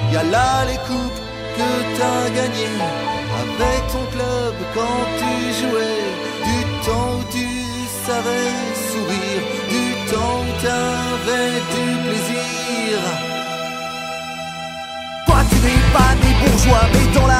y a là les coupes que t'as gagnées avec ton club quand tu jouais, du temps où tu savais sourire, du temps où t'avais du plaisir. Toi tu n'es pas né bourgeois mais dans la